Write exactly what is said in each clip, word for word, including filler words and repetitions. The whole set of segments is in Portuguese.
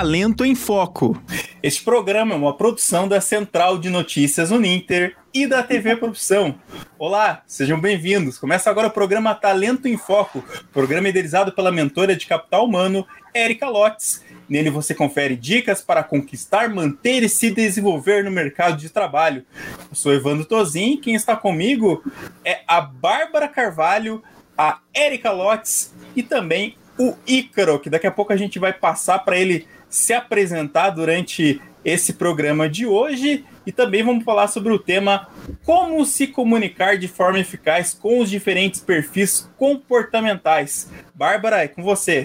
Talento em Foco. Este programa é uma produção da Central de Notícias Uninter e da T V Profissão. Olá, sejam bem-vindos. Começa agora o programa Talento em Foco, programa idealizado pela mentora de capital humano, Érica Lotz. Nele você confere dicas para conquistar, manter e se desenvolver no mercado de trabalho. Eu sou Evandro Tozin e quem está comigo é a Bárbara Carvalho, a Érica Lotz e também o Ícaro, que daqui a pouco a gente vai passar para ele se apresentar durante esse programa de hoje. E também vamos falar sobre o tema como se comunicar de forma eficaz com os diferentes perfis comportamentais. Bárbara, é com você.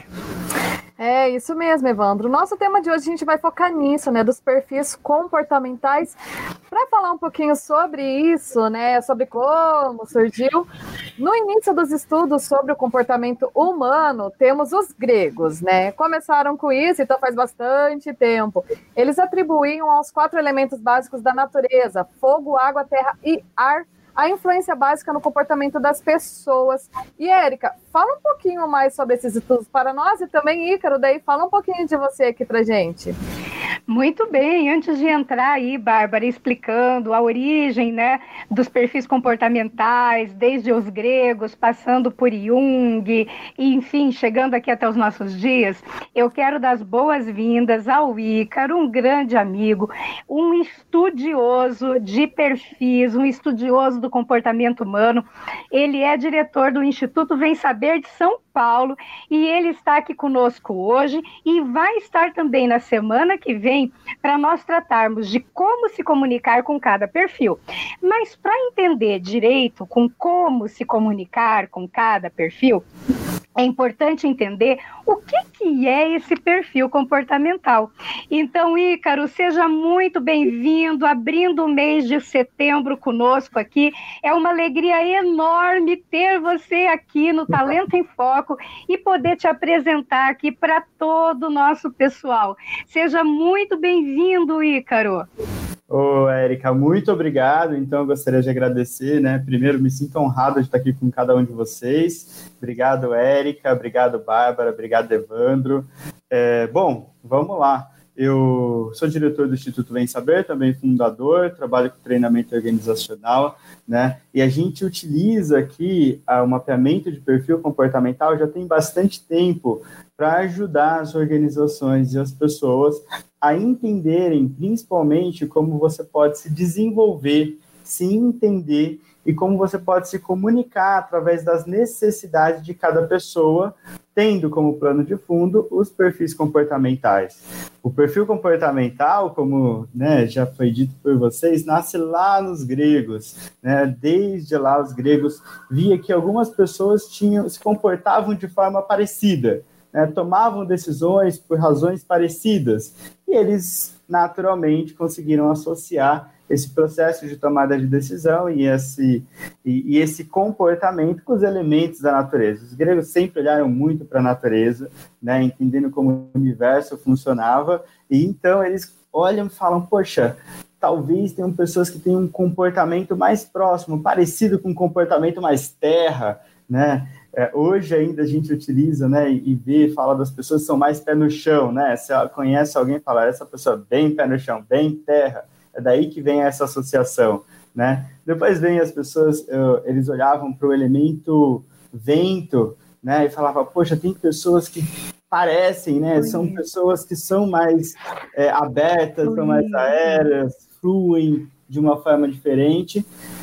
É isso mesmo, Evandro. Nosso tema de hoje a gente vai focar nisso, né, dos perfis comportamentais. Para falar um pouquinho sobre isso, né, sobre como surgiu, no início dos estudos sobre o comportamento humano, temos os gregos, né? Começaram com isso, então faz bastante tempo. Eles atribuíam aos quatro elementos básicos da natureza: fogo, água, terra e ar, a influência básica no comportamento das pessoas. E, Érica, fala um pouquinho mais sobre esses estudos para nós e também, Ícaro, daí fala um pouquinho de você aqui pra gente. Muito bem, antes de entrar aí, Bárbara, explicando a origem, né, dos perfis comportamentais, desde os gregos, passando por Jung, e, enfim, chegando aqui até os nossos dias, eu quero dar as boas-vindas ao Ícaro, um grande amigo, um estudioso de perfis, um estudioso do comportamento humano. Ele é diretor do Instituto Vem Saber de São Paulo e ele está aqui conosco hoje e vai estar também na semana que vem para nós tratarmos de como se comunicar com cada perfil. Mas para entender direito com como se comunicar com cada perfil, é importante entender o que, que é esse perfil comportamental. Então, Ícaro, seja muito bem-vindo, abrindo o mês de setembro conosco aqui. É uma alegria enorme ter você aqui no Talento em Foco e poder te apresentar aqui para todo o nosso pessoal. Seja muito bem-vindo, Ícaro. Ô, Érica, muito obrigado. Então, eu gostaria de agradecer, né? Primeiro, me sinto honrado de estar aqui com cada um de vocês. Obrigado, Érica. Obrigado, Bárbara. Obrigado, Evandro. É, bom, vamos lá. Eu sou diretor do Instituto Vem Saber, também fundador, trabalho com treinamento organizacional, né? E a gente utiliza aqui ah, o mapeamento de perfil comportamental já tem bastante tempo para ajudar as organizações e as pessoas a entenderem, principalmente, como você pode se desenvolver, se entender e como você pode se comunicar através das necessidades de cada pessoa, tendo como plano de fundo os perfis comportamentais. O perfil comportamental, como, né, já foi dito por vocês, nasce lá nos gregos, né? Desde lá os gregos via que algumas pessoas tinham, se comportavam de forma parecida, né? Tomavam decisões por razões parecidas, e eles naturalmente conseguiram associar esse processo de tomada de decisão e esse, e, e esse comportamento com os elementos da natureza. Os gregos sempre olharam muito para a natureza, né, entendendo como o universo funcionava, e então eles olham e falam, poxa, talvez tenham pessoas que tenham um comportamento mais próximo, parecido com um comportamento mais terra, né? É, hoje ainda a gente utiliza, né, e vê, fala das pessoas que são mais pé no chão, né? Se conhece alguém, fala, essa pessoa bem pé no chão, bem terra. É daí que vem essa associação, né? Depois vem as pessoas, uh, eles olhavam para o elemento vento, né? E falavam, poxa, tem pessoas que parecem, né? São pessoas que são mais é, abertas, são mais aéreas, fluem de uma forma diferente.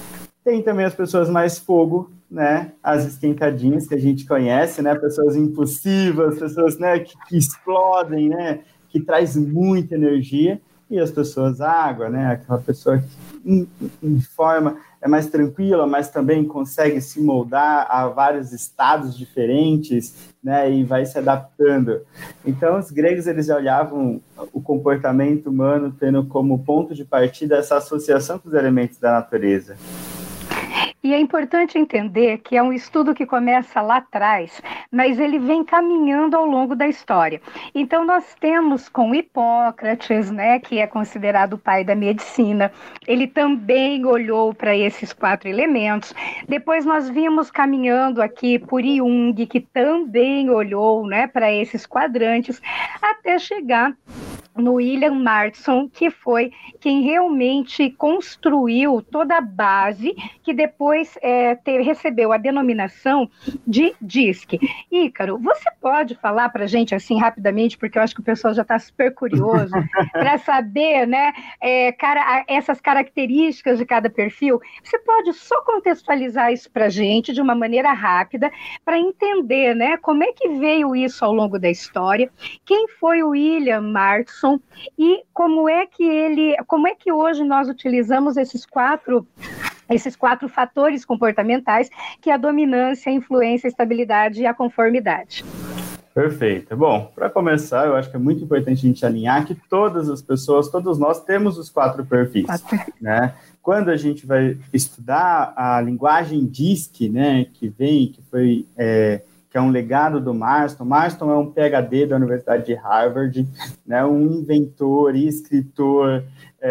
Tem também as pessoas mais fogo, né? As esquentadinhas que a gente conhece, né? Pessoas impulsivas, pessoas, né, que, que explodem, né? Que traz muita energia. E as pessoas água, né? Aquela pessoa que em, em forma é mais tranquila, mas também consegue se moldar a vários estados diferentes, né? E vai se adaptando. Então, os gregos, eles já olhavam o comportamento humano tendo como ponto de partida essa associação com os elementos da natureza. E é importante entender que é um estudo que começa lá atrás, mas ele vem caminhando ao longo da história. Então, nós temos com Hipócrates, né, que é considerado o pai da medicina, ele também olhou para esses quatro elementos. Depois nós vimos caminhando aqui por Jung, que também olhou, né, para esses quadrantes, até chegar no William Marston, que foi quem realmente construiu toda a base, que depois é, te, recebeu a denominação de D I S C. Ícaro, você pode falar para a gente assim rapidamente, porque eu acho que o pessoal já está super curioso, para saber, né, é, cara, essas características de cada perfil? Você pode só contextualizar isso para a gente de uma maneira rápida, para entender, né, como é que veio isso ao longo da história, quem foi o William Marston, e como é que ele, como é que hoje nós utilizamos esses quatro, esses quatro fatores comportamentais, que é a dominância, a influência, a estabilidade e a conformidade. Perfeito. Bom, para começar, eu acho que é muito importante a gente alinhar que todas as pessoas, todos nós temos os quatro perfis, quatro. né? Quando a gente vai estudar a linguagem D I S C, né, que vem, que foi... É, que é um legado do Marston. Marston é um P H D da Universidade de Harvard, né, um inventor e escritor,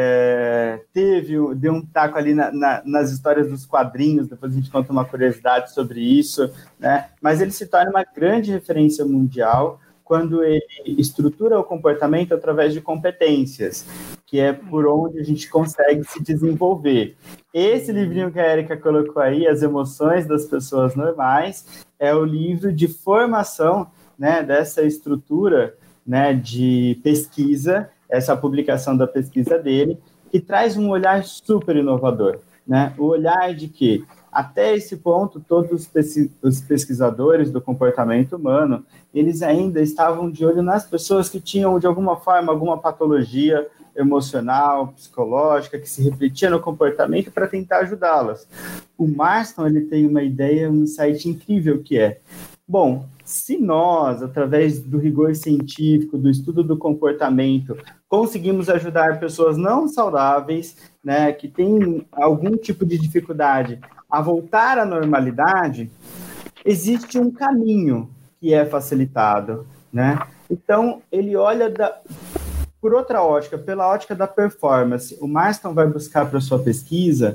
é, teve, deu um taco ali na, na, nas histórias dos quadrinhos, depois a gente conta uma curiosidade sobre isso, né, mas ele se torna uma grande referência mundial quando ele estrutura o comportamento através de competências, que é por onde a gente consegue se desenvolver. Esse livrinho que a Erika colocou aí, As Emoções das Pessoas Normais, é o livro de formação, né, dessa estrutura, né, de pesquisa, essa publicação da pesquisa dele, que traz um olhar super inovador, né? O olhar de que, até esse ponto, todos os pesquisadores do comportamento humano, eles ainda estavam de olho nas pessoas que tinham, de alguma forma, alguma patologia emocional, psicológica, que se refletia no comportamento para tentar ajudá-las. O Marston, ele tem uma ideia, um insight incrível que é, bom, se nós, através do rigor científico, do estudo do comportamento, conseguimos ajudar pessoas não saudáveis, né, que têm algum tipo de dificuldade a voltar à normalidade, existe um caminho que é facilitado, né? Então, ele olha da, por outra ótica, pela ótica da performance. O Marston vai buscar para sua pesquisa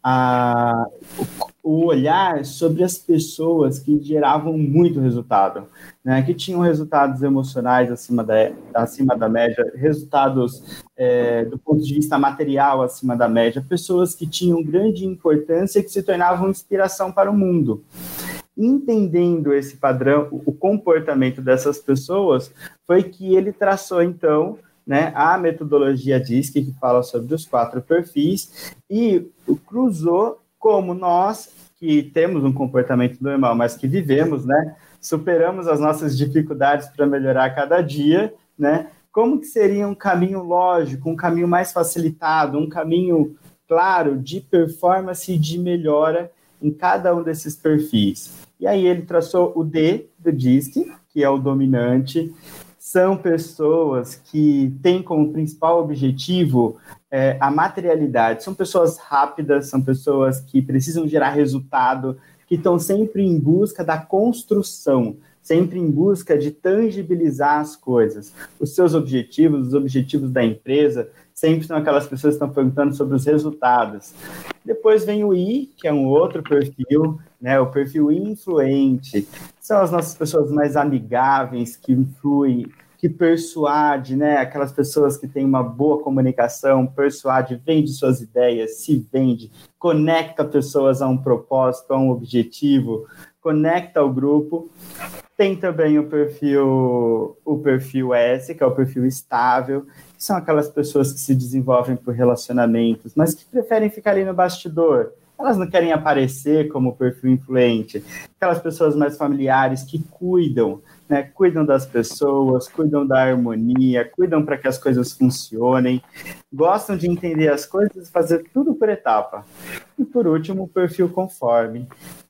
a, o olhar sobre as pessoas que geravam muito resultado, né? Que tinham resultados emocionais acima da, acima da média, resultados é, do ponto de vista material acima da média, pessoas que tinham grande importância e que se tornavam inspiração para o mundo. Entendendo esse padrão, o comportamento dessas pessoas, foi que ele traçou, então, né, a metodologia D I S C, que fala sobre os quatro perfis, e cruzou como nós, que temos um comportamento normal, mas que vivemos, né, superamos as nossas dificuldades para melhorar cada dia, né, como que seria um caminho lógico, um caminho mais facilitado, um caminho claro de performance e de melhora em cada um desses perfis. E aí ele traçou o D do D I S C, que é o dominante. São pessoas que têm como principal objetivo é, a materialidade. São pessoas rápidas, são pessoas que precisam gerar resultado, que estão sempre em busca da construção, sempre em busca de tangibilizar as coisas. Os seus objetivos, os objetivos da empresa, sempre são aquelas pessoas que estão perguntando sobre os resultados. Depois vem o I, que é um outro perfil, né, o perfil influente. São as nossas pessoas mais amigáveis, que influem, que persuade, né, aquelas pessoas que têm uma boa comunicação, persuade, vende suas ideias, se vende, conecta pessoas a um propósito, a um objetivo, conecta o grupo. Tem também o perfil, o perfil S, que é o perfil estável, que são aquelas pessoas que se desenvolvem por relacionamentos, mas que preferem ficar ali no bastidor. Elas não querem aparecer como perfil influente. Aquelas pessoas mais familiares que cuidam, né? Cuidam das pessoas, cuidam da harmonia, cuidam para que as coisas funcionem, gostam de entender as coisas e fazer tudo por etapa. E por último, o perfil conforme,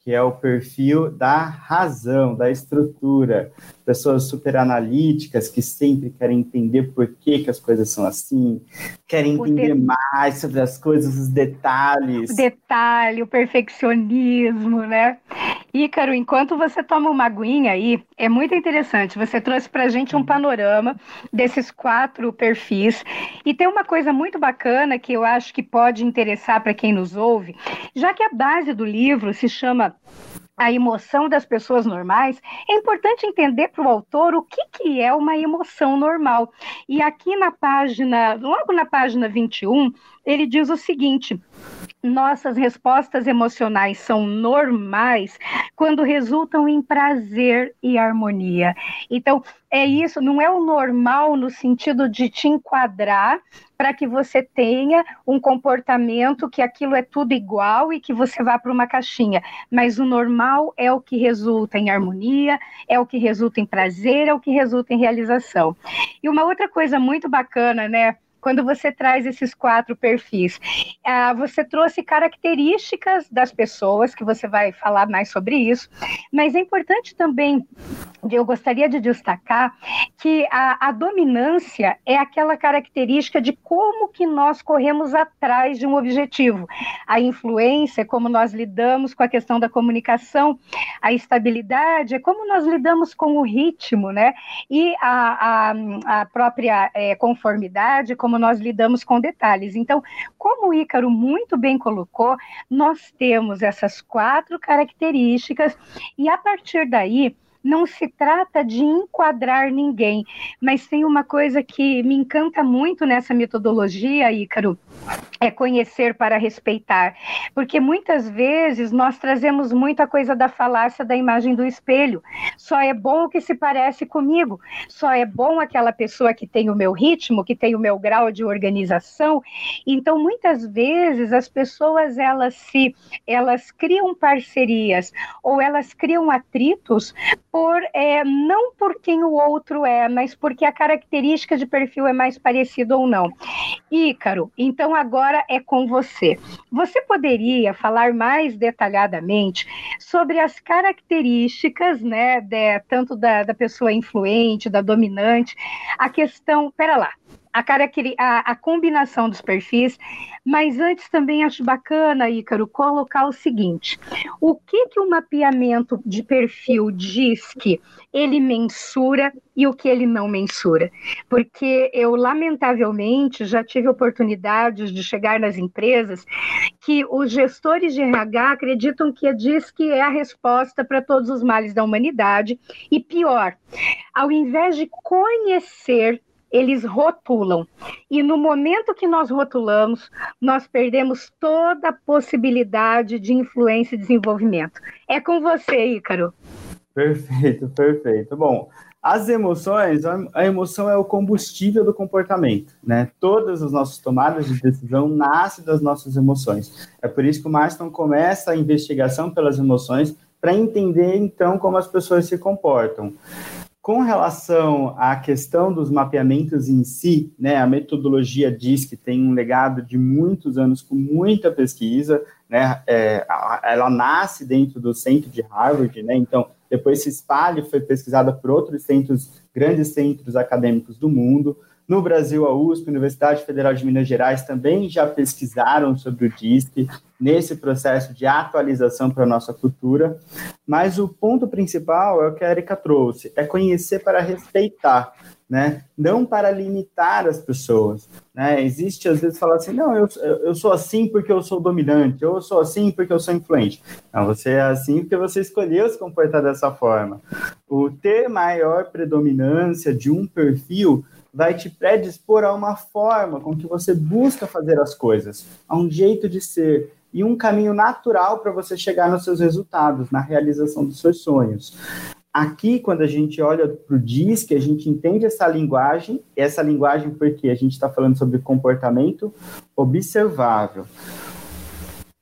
que é o perfil da razão, da estrutura. Pessoas super analíticas que sempre querem entender por que, que as coisas são assim, querem O entender de- mais sobre as coisas, os detalhes. O detalhe, o perfeccionismo, né? Ícaro, enquanto você toma uma aguinha aí, é muito interessante. Você trouxe para a gente um panorama desses quatro perfis. E tem uma coisa muito bacana que eu acho que pode interessar para quem nos ouve, já que a base do livro se chama A Emoção das Pessoas Normais, é importante entender para o autor o que, que é uma emoção normal. E aqui na página, logo na página vinte e um, ele diz o seguinte: nossas respostas emocionais são normais quando resultam em prazer e harmonia. Então, é isso, não é o normal no sentido de te enquadrar para que você tenha um comportamento que aquilo é tudo igual e que você vá para uma caixinha. Mas o normal é o que resulta em harmonia, é o que resulta em prazer, é o que resulta em realização. E uma outra coisa muito bacana, né? Quando você traz esses quatro perfis, ah, você trouxe características das pessoas, que você vai falar mais sobre isso, mas é importante também, eu gostaria de destacar, que a, a dominância é aquela característica de como que nós corremos atrás de um objetivo. A influência é como nós lidamos com a questão da comunicação, a estabilidade é como nós lidamos com o ritmo, né? E a, a, a própria é, conformidade, como nós lidamos com detalhes. Então, como o Ícaro muito bem colocou, nós temos essas quatro características e, a partir daí, não se trata de enquadrar ninguém, mas tem uma coisa que me encanta muito nessa metodologia, Ícaro, é conhecer para respeitar, porque muitas vezes nós trazemos muita coisa da falácia da imagem do espelho. Só é bom o que se parece comigo, só é bom aquela pessoa que tem o meu ritmo, que tem o meu grau de organização. Então, muitas vezes as pessoas elas se elas criam parcerias ou elas criam atritos por é, não por quem o outro é, mas porque a característica de perfil é mais parecida ou não. Ícaro, então agora é com você. Você poderia falar mais detalhadamente sobre as características, né, de, tanto da, da pessoa influente, da dominante, a questão, pera lá, A, a, a combinação dos perfis, mas antes também acho bacana, Ícaro, colocar o seguinte: o que, que o mapeamento de perfil diz que ele mensura e o que ele não mensura? Porque eu, lamentavelmente, já tive oportunidades de chegar nas empresas que os gestores de R H acreditam que a D I S C é a resposta para todos os males da humanidade, e pior, ao invés de conhecer, eles rotulam. E no momento que nós rotulamos, nós perdemos toda a possibilidade de influência e desenvolvimento. É com você, Ícaro. Perfeito, perfeito. Bom, as emoções, a emoção é o combustível do comportamento, né? Todas as nossas tomadas de decisão nascem das nossas emoções. É por isso que o Marston começa a investigação pelas emoções para entender, então, como as pessoas se comportam. Com relação à questão dos mapeamentos em si, né, a metodologia D I S C tem um legado de muitos anos com muita pesquisa, né, é, ela nasce dentro do centro de Harvard, né, então depois se espalha e foi pesquisada por outros centros, grandes centros acadêmicos do mundo. No Brasil, a U S P, Universidade Federal de Minas Gerais, também já pesquisaram sobre o D I S C nesse processo de atualização para a nossa cultura, mas o ponto principal é o que a Erika trouxe, é conhecer para respeitar, né? Não para limitar as pessoas, né? Existe, às vezes, falar assim, não, eu, eu sou assim porque eu sou dominante, ou eu sou assim porque eu sou influente. Não, você é assim porque você escolheu se comportar dessa forma. O ter maior predominância de um perfil vai te predispor a uma forma com que você busca fazer as coisas, a um jeito de ser e um caminho natural para você chegar nos seus resultados, na realização dos seus sonhos. Aqui, quando a gente olha para o D I S C, a gente entende essa linguagem, essa linguagem porque a gente está falando sobre comportamento observável.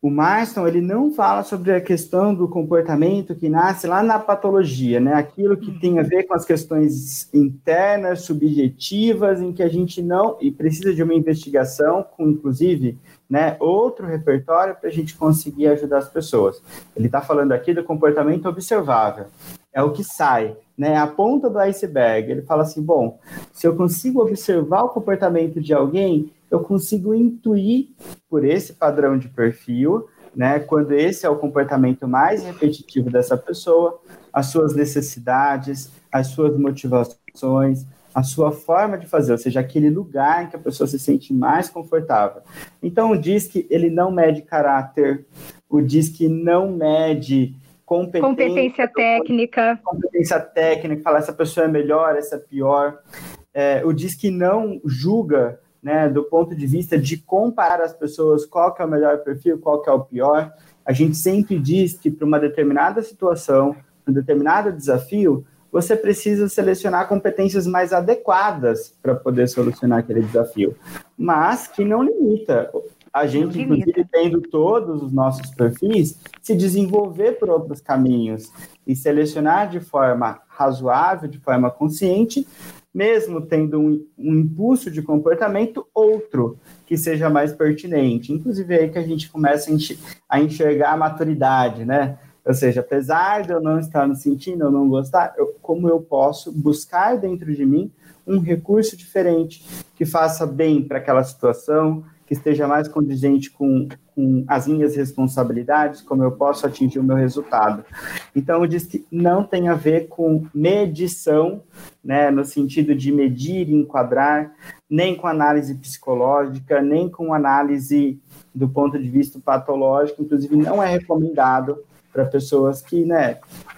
o Marston, ele não fala sobre a questão do comportamento que nasce lá na patologia, né? Aquilo que tem a ver com as questões internas, subjetivas, em que a gente não... E precisa de uma investigação com, inclusive, né, outro repertório para a gente conseguir ajudar as pessoas. Ele está falando aqui do comportamento observável. É o que sai, né? A ponta do iceberg. Ele fala assim, bom, se eu consigo observar o comportamento de alguém, eu consigo intuir por esse padrão de perfil, né, quando esse é o comportamento mais repetitivo dessa pessoa, as suas necessidades, as suas motivações, a sua forma de fazer, ou seja, aquele lugar em que a pessoa se sente mais confortável. Então, o D I S C, ele não mede caráter, o D I S C não mede competência, competência técnica. Competência técnica, falar essa pessoa é melhor, essa é pior. É, o D I S C não julga, né, do ponto de vista de comparar as pessoas, qual que é o melhor perfil, qual que é o pior. A gente sempre diz que para uma determinada situação, para um determinado desafio, você precisa selecionar competências mais adequadas para poder solucionar aquele desafio, mas que não limita. A gente, não inclusive, limita. Tendo todos os nossos perfis, se desenvolver por outros caminhos e selecionar de forma razoável, de forma consciente, mesmo tendo um, um impulso de comportamento outro que seja mais pertinente. Inclusive, é aí que a gente começa a enxergar a maturidade, né? Ou seja, apesar de eu não estar me sentindo, eu não gostar, eu, como eu posso buscar dentro de mim um recurso diferente que faça bem para aquela situação, que esteja mais condizente com, com as minhas responsabilidades, como eu posso atingir o meu resultado. Então, eu disse que não tem a ver com medição, né, no sentido de medir e enquadrar, nem com análise psicológica, nem com análise do ponto de vista patológico, inclusive não é recomendado para pessoas que, né,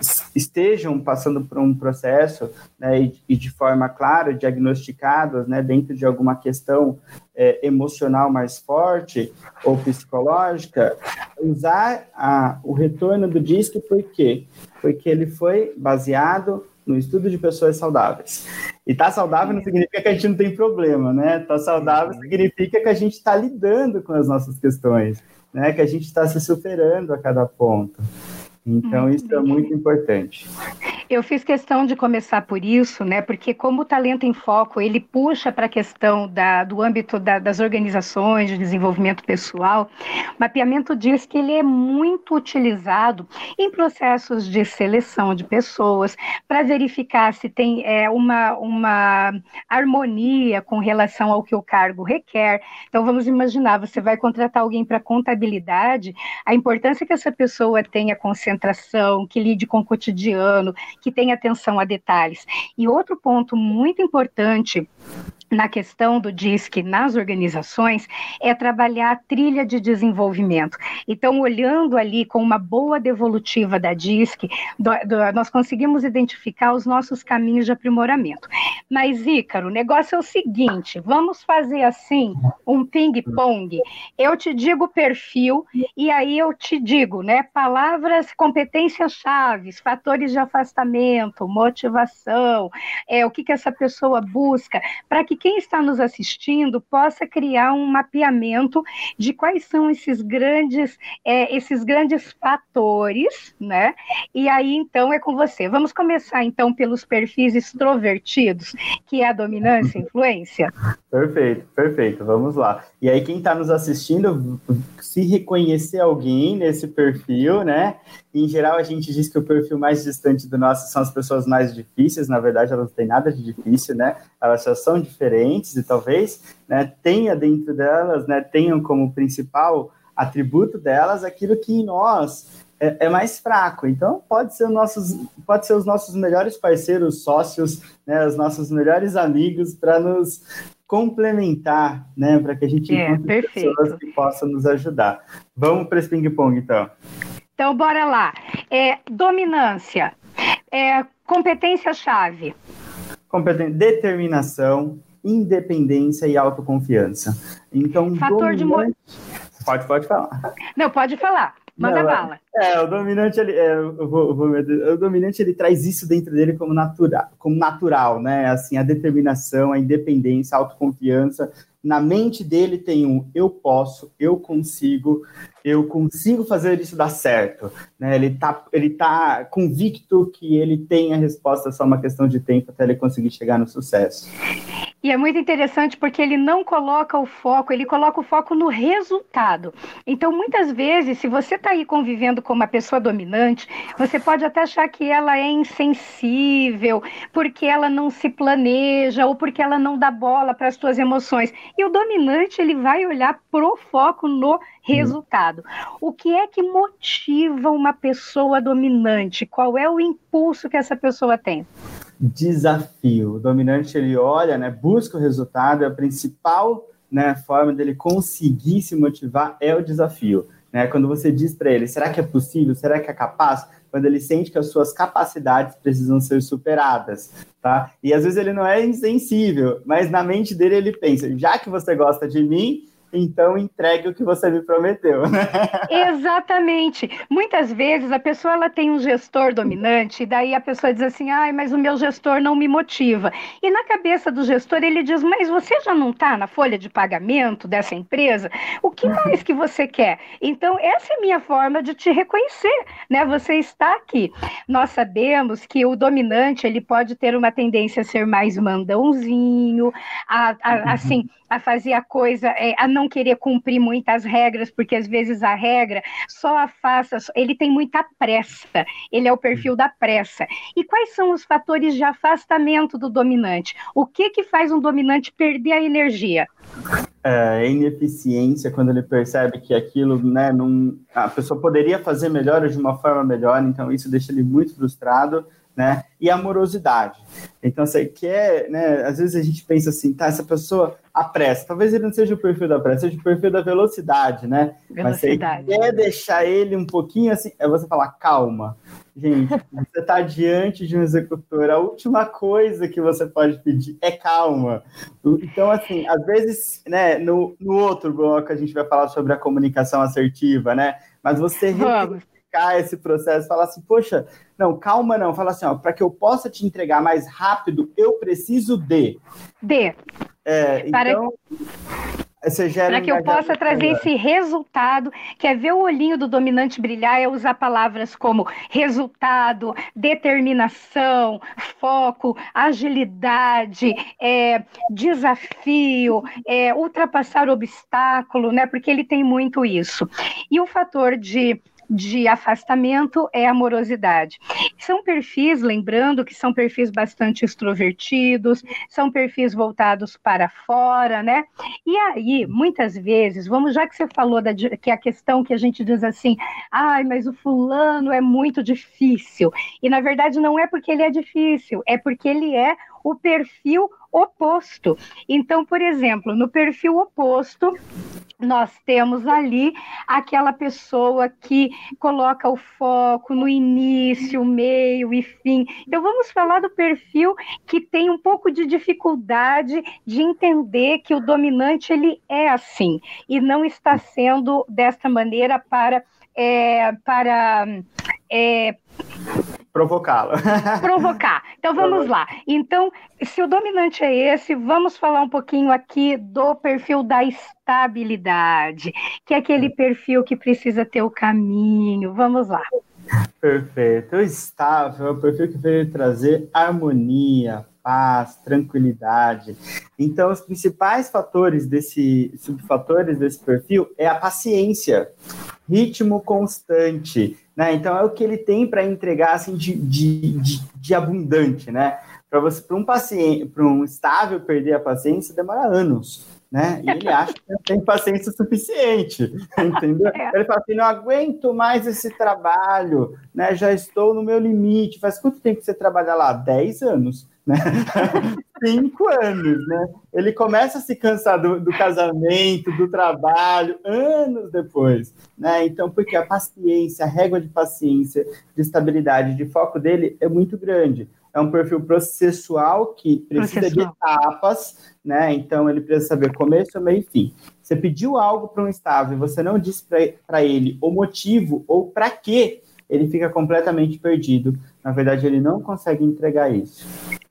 estejam passando por um processo, né, e, e de forma clara, diagnosticadas, né, dentro de alguma questão é, emocional mais forte ou psicológica, usar a, o retorno do D I S C. Por quê? Porque ele foi baseado no estudo de pessoas saudáveis. E estar tá saudável não significa que a gente não tem problema, né? Estar tá saudável significa que a gente está lidando com as nossas questões, né, que a gente está se superando a cada ponto. Então, muito isso bem. É muito importante. Eu fiz questão de começar por isso, né, porque como o Talento em Foco, ele puxa para a questão da, do âmbito da, das organizações de desenvolvimento pessoal, o mapeamento diz que ele é muito utilizado em processos de seleção de pessoas, para verificar se tem é, uma, uma harmonia com relação ao que o cargo requer. Então, vamos imaginar, você vai contratar alguém para contabilidade, a importância que essa pessoa tenha concentração, que lide com o cotidiano, que tenha atenção a detalhes. E outro ponto muito importante na questão do D I S C nas organizações é trabalhar a trilha de desenvolvimento. Então, olhando ali com uma boa devolutiva da D I S C, do, do, nós conseguimos identificar os nossos caminhos de aprimoramento. Mas, Ícaro, o negócio é o seguinte, vamos fazer assim, um ping-pong. Eu te digo o perfil e aí eu te digo, né, palavras, competências-chave, fatores de afastamento, motivação, é, o que, que essa pessoa busca, para que quem está nos assistindo possa criar um mapeamento de quais são esses grandes, é, esses grandes fatores, né? E aí, então, é com você. Vamos começar, então, pelos perfis extrovertidos, que é a dominância e influência? Perfeito, perfeito. Vamos lá. E aí, quem está nos assistindo, se reconhecer alguém nesse perfil, né? Em geral, a gente diz que o perfil mais distante do nosso são as pessoas mais difíceis. Na verdade, elas não têm nada de difícil, né? Elas já são diferentes e talvez, né, tenha dentro delas, né, tenham como principal atributo delas aquilo que em nós é, é mais fraco. Então, pode ser, nossos, pode ser os nossos melhores parceiros, sócios, né, os nossos melhores amigos para nos complementar, né, para que a gente é, encontre perfeito. pessoas que possam nos ajudar. Vamos para esse ping-pong, então. Então, bora lá. É, dominância, é, competência-chave. Competen- determinação, independência e autoconfiança. Então, fator dominante... de... Pode, pode falar. Não, pode falar. Manda Não, bala. É, o dominante, ele, é, eu vou, eu vou, o dominante, ele traz isso dentro dele como natural, como natural, né? Assim, a determinação, a independência, a autoconfiança, na mente dele tem um eu posso, eu consigo, eu consigo fazer isso dar certo. Né? Ele está ele tá convicto que ele tem a resposta, só uma questão de tempo até ele conseguir chegar no sucesso. E é muito interessante porque ele não coloca o foco, ele coloca o foco no resultado. Então, muitas vezes, se você está aí convivendo com uma pessoa dominante, você pode até achar que ela é insensível, porque ela não se planeja, ou porque ela não dá bola para as suas emoções. E o dominante, ele vai olhar pro foco no resultado. O que é que motiva uma pessoa dominante? Qual é o impulso que essa pessoa tem? Desafio. O dominante, ele olha, né, busca o resultado, a principal, né, forma dele conseguir se motivar é o desafio. Né? Quando você diz para ele, será que é possível? Será que é capaz? Quando ele sente que as suas capacidades precisam ser superadas, tá? E às vezes ele não é insensível, mas na mente dele ele pensa, já que você gosta de mim, então entregue o que você me prometeu, né? Exatamente. Muitas vezes a pessoa ela tem um gestor dominante, e daí a pessoa diz assim, ai, mas o meu gestor não me motiva. E na cabeça do gestor ele diz, mas você já não está na folha de pagamento dessa empresa? O que mais que você quer? Então, essa é a minha forma de te reconhecer, né? Você está aqui. Nós sabemos que o dominante, ele pode ter uma tendência a ser mais mandãozinho, a, a, assim, a fazer a coisa, é, a não querer cumprir muitas regras, porque às vezes a regra só afasta, ele tem muita pressa, ele é o perfil da pressa. E quais são os fatores de afastamento do dominante? O que que faz um dominante perder a energia? É, ineficiência, quando ele percebe que aquilo, né, não, a pessoa poderia fazer melhor ou de uma forma melhor, então isso deixa ele muito frustrado, né? E amorosidade. Então, você quer, né? Às vezes a gente pensa assim, tá, essa pessoa apressa, talvez ele não seja o perfil da pressa, seja o perfil da velocidade, né? Velocidade. Mas você quer deixar ele um pouquinho assim, é você falar, calma. Gente, você está diante de um executor, a última coisa que você pode pedir é calma. Então, assim, às vezes, né, no, no outro bloco a gente vai falar sobre a comunicação assertiva, né? Mas você replicar esse processo, falar assim, poxa, não, calma não, fala assim, ó, para que eu possa te entregar mais rápido, eu preciso de... De. É, para... então... Para que eu possa trazer esse resultado, que é ver o olhinho do dominante brilhar, é usar palavras como resultado, determinação, foco, agilidade, é, desafio, é, ultrapassar obstáculo, né? Porque ele tem muito isso. E o fator de... de afastamento é amorosidade. São perfis, lembrando que são perfis bastante extrovertidos, são perfis voltados para fora, né? E aí, muitas vezes, vamos, já que você falou da, que a questão que a gente diz assim, ai, mas o fulano é muito difícil. E na verdade não é porque ele é difícil, é porque ele é o perfil oposto. Então, por exemplo, no perfil oposto, nós temos ali aquela pessoa que coloca o foco no início, meio e fim. Então, vamos falar do perfil que tem um pouco de dificuldade de entender que o dominante ele é assim e não está sendo desta maneira para... É, para é, provocá-lo. Provocar. Então, vamos lá. Então, se o dominante é esse, vamos falar um pouquinho aqui do perfil da estabilidade, que é aquele perfil que precisa ter o caminho. Vamos lá. Perfeito. O estável é o perfil que veio trazer harmonia, paz, tranquilidade. Então, os principais fatores desse, subfatores desse perfil é a paciência, ritmo constante, né? Então, é o que ele tem para entregar assim, de, de, de, de abundante, né? Para você, para um paciente, para um estável perder a paciência, demora anos. Né? E ele acha que não tem paciência suficiente, entendeu? Ele fala assim, não aguento mais esse trabalho, né? Já estou no meu limite. Faz quanto tempo que você trabalha lá? Dez anos, né? Cinco anos, né? Ele começa a se cansar do, do casamento, do trabalho, anos depois, né? Então, porque a paciência, a régua de paciência, de estabilidade, de foco dele é muito grande. É um perfil processual que precisa processual. de etapas, né? Então, ele precisa saber começo, meio e fim. Você pediu algo para um estável e você não disse para ele o motivo ou para quê, ele fica completamente perdido. Na verdade, ele não consegue entregar isso.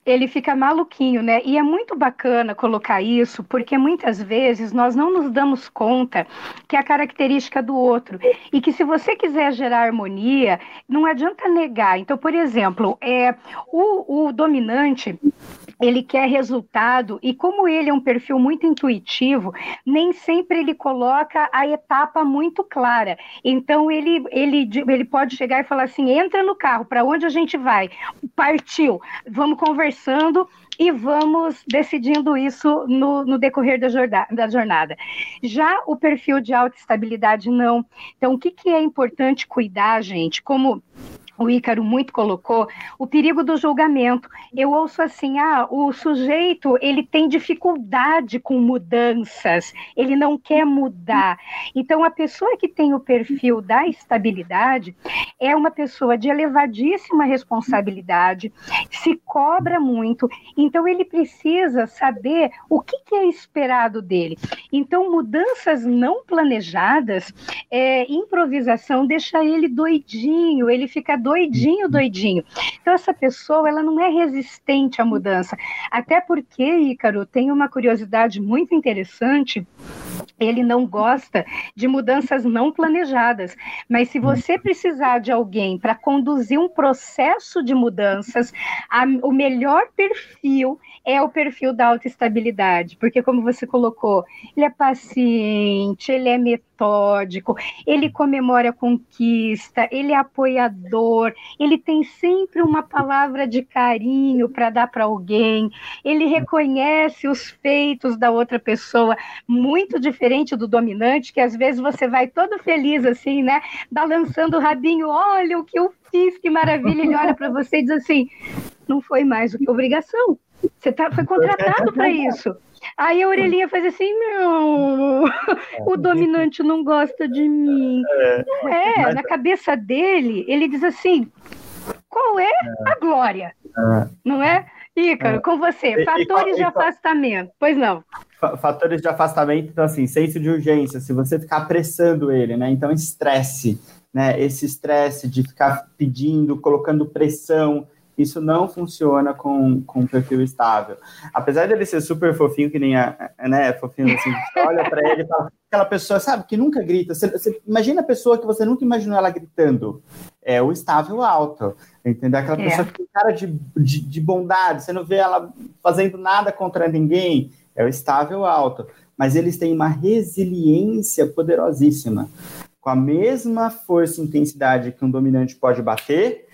ele fica maluquinho, né? E é muito bacana colocar isso, porque muitas vezes nós não nos damos conta que é a característica do outro. E que se você quiser gerar harmonia, não adianta negar. Então, por exemplo, é, o, o dominante, ele quer resultado, e como ele é um perfil muito intuitivo, nem sempre ele coloca a etapa muito clara. Então, ele, ele, ele pode chegar e falar assim, entra no carro, para onde a gente vai? Partiu, vamos conversando e vamos decidindo isso no, no decorrer da jornada, da jornada. Já o perfil de autoestabilidade, não. Então, o que, que é importante cuidar, gente? Como o Ícaro muito colocou, o perigo do julgamento. Eu ouço assim, ah, o sujeito, ele tem dificuldade com mudanças, ele não quer mudar. Então, a pessoa que tem o perfil da estabilidade é uma pessoa de elevadíssima responsabilidade, se cobra muito, então ele precisa saber o que, que é esperado dele. Então, mudanças não planejadas, é, improvisação, deixa ele doidinho, ele fica doidinho, doidinho. Então, essa pessoa, ela não é resistente à mudança. Até porque, Ícaro, tem uma curiosidade muito interessante, ele não gosta de mudanças não planejadas. Mas se você precisar de alguém para conduzir um processo de mudanças, a, o melhor perfil é o perfil da autoestabilidade, porque como você colocou, ele é paciente, ele é metódico, ele comemora a conquista, ele é apoiador, ele tem sempre uma palavra de carinho para dar para alguém, ele reconhece os feitos da outra pessoa, muito diferente do dominante, que às vezes você vai todo feliz assim, né, balançando o rabinho, olha o que eu fiz, que maravilha, ele olha para você e diz assim, não foi mais do que obrigação. Você tá, foi contratado para isso. Aí a orelhinha faz assim, não, o dominante não gosta de mim. Não é, na cabeça dele, ele diz assim, qual é a glória? Não é? Ícaro, com você, fatores de afastamento. Pois não. Fatores de afastamento, então assim, senso de urgência, se você ficar apressando ele, né? Então, estresse, né? Esse estresse de ficar pedindo, colocando pressão, isso não funciona com, com um perfil estável. Apesar dele ser super fofinho, que nem a, né, fofinho assim, você olha para ele e fala, aquela pessoa, sabe, que nunca grita. Você, você imagina a pessoa que você nunca imaginou ela gritando. É o estável alto, entendeu? Aquela é. pessoa que tem cara de, de, de bondade, você não vê ela fazendo nada contra ninguém, é o estável alto. Mas eles têm uma resiliência poderosíssima. Com a mesma força e intensidade que um dominante pode bater,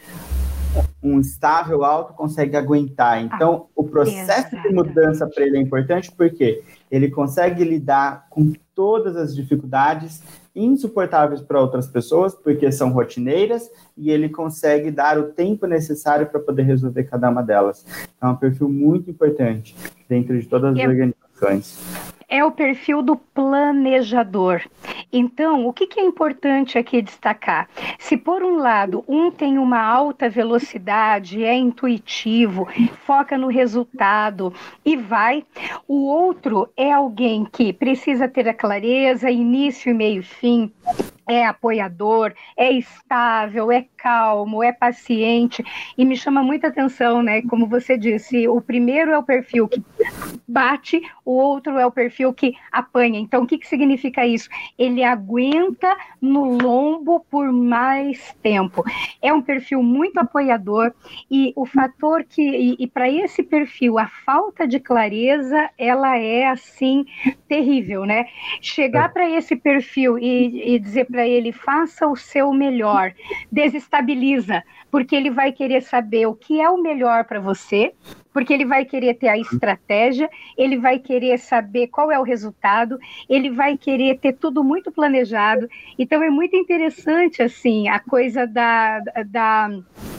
um estável alto consegue aguentar. Então, ah, o processo exato. de mudança para ele é importante porque ele consegue lidar com todas as dificuldades insuportáveis para outras pessoas, porque são rotineiras, e ele consegue dar o tempo necessário para poder resolver cada uma delas. Então, é um perfil muito importante dentro de todas as Eu... organizações. É o perfil do planejador. Então, o que, que é importante aqui destacar? Se, por um lado, um tem uma alta velocidade, é intuitivo, foca no resultado e vai, o outro é alguém que precisa ter a clareza, início, meio e fim, é apoiador, é estável, é calmo, é paciente, e me chama muita atenção, né? Como você disse, o primeiro é o perfil que bate, o outro é o perfil que apanha. Então, o que, que significa isso? Ele aguenta no lombo por mais tempo. É um perfil muito apoiador, e o fator que, e, e para esse perfil, a falta de clareza, ela é, assim, terrível, né? Chegar para esse perfil e, e dizer para ele, faça o seu melhor, desestabiliza, porque ele vai querer saber o que é o melhor para você, porque ele vai querer ter a estratégia, ele vai querer saber qual é o resultado, ele vai querer ter tudo muito planejado. Então, é muito interessante, assim, a coisa da... da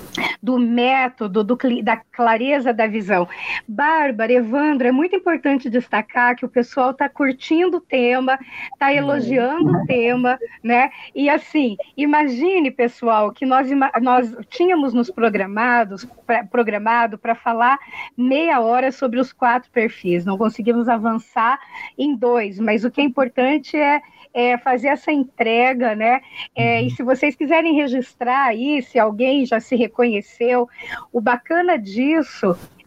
do método, do, da clareza da visão. Bárbara, Evandro, é muito importante destacar que o pessoal está curtindo o tema, está elogiando o tema, né? E assim, imagine, pessoal, que nós, nós tínhamos nos programados, pra, programado para falar meia hora sobre os quatro perfis, não conseguimos avançar em dois, mas o que é importante é É, fazer essa entrega, né? É, e se vocês quiserem registrar aí, se alguém já se reconheceu, o bacana disso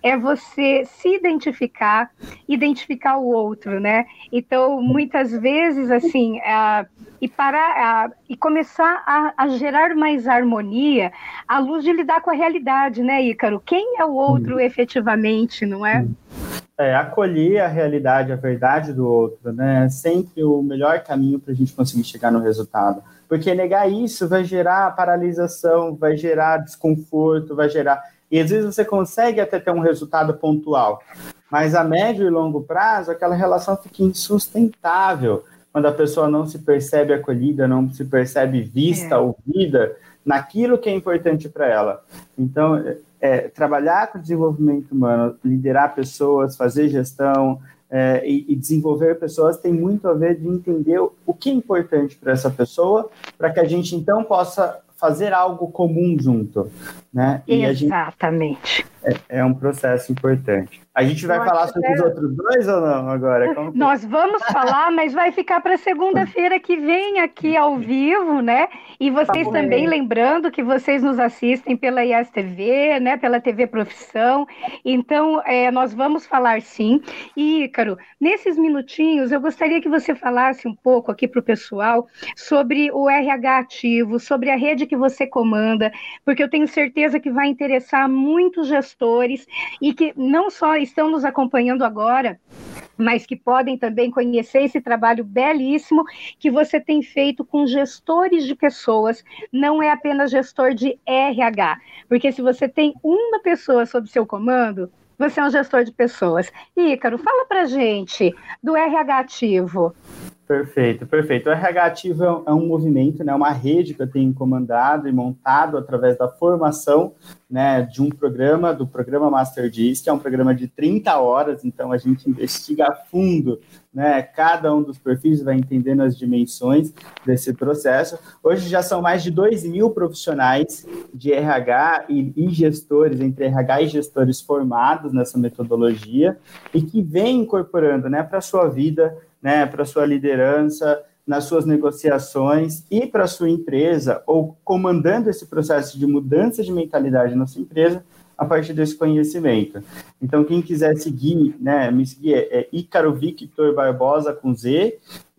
é você se identificar, identificar o outro, né? Então, muitas vezes, assim, a, e parar a, e começar a, a gerar mais harmonia à luz de lidar com a realidade, né, Ícaro? Quem é o outro efetivamente, não é? É, acolher a realidade, a verdade do outro, né? É sempre o melhor caminho para a gente conseguir chegar no resultado. Porque negar isso vai gerar paralisação, vai gerar desconforto, vai gerar... E às vezes você consegue até ter um resultado pontual, mas a médio e longo prazo, aquela relação fica insustentável quando a pessoa não se percebe acolhida, não se percebe vista, é. ouvida, naquilo que é importante para ela. Então, é, trabalhar com desenvolvimento humano, liderar pessoas, fazer gestão é, e, e desenvolver pessoas tem muito a ver de entender o que é importante para essa pessoa, para que a gente, então, possa fazer algo comum junto, né? E Exatamente. A gente, é, é um processo importante. A gente vai Nossa, falar sobre é... os outros dois ou não agora? Como que... Nós vamos falar, mas vai ficar para segunda-feira que vem aqui ao vivo, né? E vocês tá também lembrando que vocês nos assistem pela I E S T V, né? Pela T V Profissão. Então, é, nós vamos falar sim. E, Ícaro, nesses minutinhos, eu gostaria que você falasse um pouco aqui para o pessoal sobre o R H ativo, sobre a rede que você comanda, porque eu tenho certeza que vai interessar muitos gestores e que não só estão nos acompanhando agora, mas que podem também conhecer esse trabalho belíssimo que você tem feito com gestores de pessoas, não é apenas gestor de R H, porque se você tem uma pessoa sob seu comando, você é um gestor de pessoas. Ícaro, fala pra gente do R H ativo. Perfeito, perfeito. O R H ativo é um movimento, né, uma rede que eu tenho comandado e montado através da formação, né, de um programa, do programa Master D I S, que é um programa de trinta horas, então a gente investiga a fundo, né, cada um dos perfis, vai entendendo as dimensões desse processo. Hoje já são mais de dois mil profissionais de R H e, e gestores, entre R H e gestores formados nessa metodologia e que vem incorporando, né, para a sua vida, né, para a sua liderança, nas suas negociações e para a sua empresa, ou comandando esse processo de mudança de mentalidade na sua empresa, a partir desse conhecimento. Então, quem quiser seguir, né, me seguir é, é Ícaro Victor Barbosa com Z,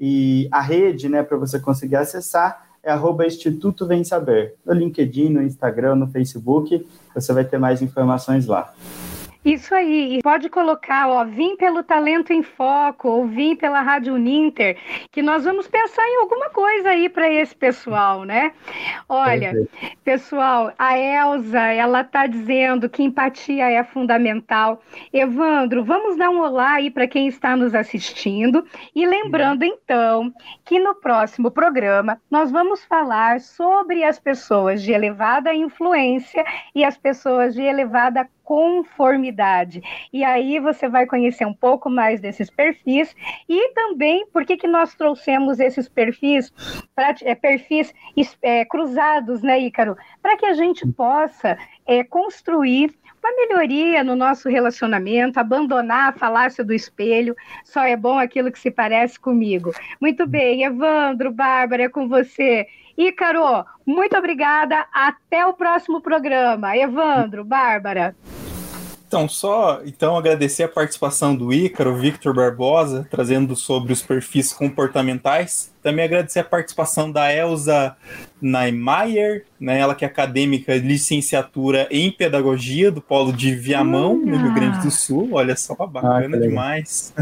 e a rede, né, para você conseguir acessar é arroba Instituto Vem Saber, no LinkedIn, no Instagram, no Facebook, você vai ter mais informações lá. Isso aí, e pode colocar, ó, vim pelo Talento em Foco, ou vim pela Rádio Uninter, que nós vamos pensar em alguma coisa aí para esse pessoal, né? Olha, Perfeito. Pessoal, a Elza, ela tá dizendo que empatia é fundamental. Evandro, vamos dar um olá aí para quem está nos assistindo, e lembrando então que no próximo programa nós vamos falar sobre as pessoas de elevada influência e as pessoas de elevada conformidade. E aí você vai conhecer um pouco mais desses perfis e também por que que nós trouxemos esses perfis, pra, é, perfis é, cruzados, né, Ícaro? Para que a gente possa é, construir uma melhoria no nosso relacionamento, abandonar a falácia do espelho, só é bom aquilo que se parece comigo. Muito bem, Evandro, Bárbara, é com você. Ícaro, muito obrigada, até o próximo programa. Evandro, Bárbara. Então, só então agradecer a participação do Ícaro, Victor Barbosa, trazendo sobre os perfis comportamentais. Também agradecer a participação da Elza Naimeyer, né, ela que é acadêmica de licenciatura em Pedagogia do Polo de Viamão, no Rio Grande do Sul. Olha só, bacana ah, demais.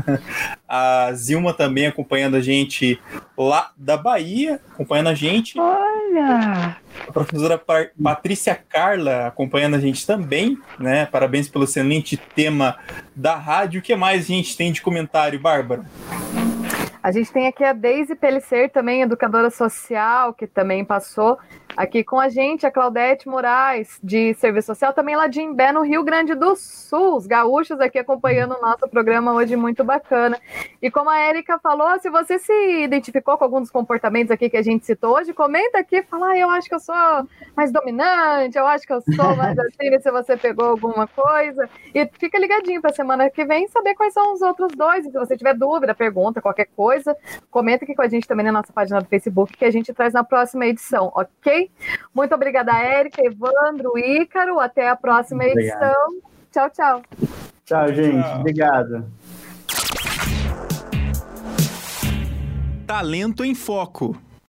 A Zilma também acompanhando a gente lá da Bahia, acompanhando a gente. Olha! A professora Patrícia Carla acompanhando a gente também, né? Parabéns pelo excelente tema da rádio. O que mais a gente tem de comentário, Bárbara? A gente tem aqui a Deise Pellicer, também educadora social, que também passou aqui com a gente, a Claudete Moraes, de Serviço Social, também lá de Imbé, no Rio Grande do Sul, os gaúchos aqui acompanhando o nosso programa hoje, muito bacana. E como a Érica falou, se você se identificou com algum dos comportamentos aqui que a gente citou hoje, comenta aqui, fala, ah, eu acho que eu sou mais dominante, eu acho que eu sou mais assim, se você pegou alguma coisa, e fica ligadinho para a semana que vem saber quais são os outros dois, e se você tiver dúvida, pergunta, qualquer coisa, comenta aqui com a gente também na nossa página do Facebook, que a gente traz na próxima edição, ok? Muito obrigada, Érica, Evandro, Ícaro. Até a próxima edição. Tchau, tchau. Tchau, gente. Tchau. Obrigado. Talento em Foco.